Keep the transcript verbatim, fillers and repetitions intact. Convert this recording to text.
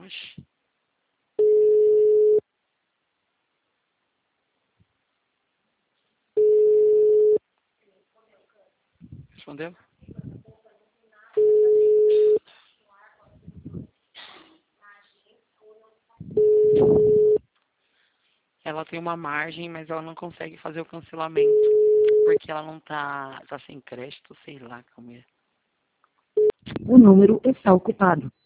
Oxi. Respondeu? Ela tem uma margem, mas ela não consegue fazer o cancelamento. Porque ela não tá, tá sem crédito, sei lá como é. O número está ocupado.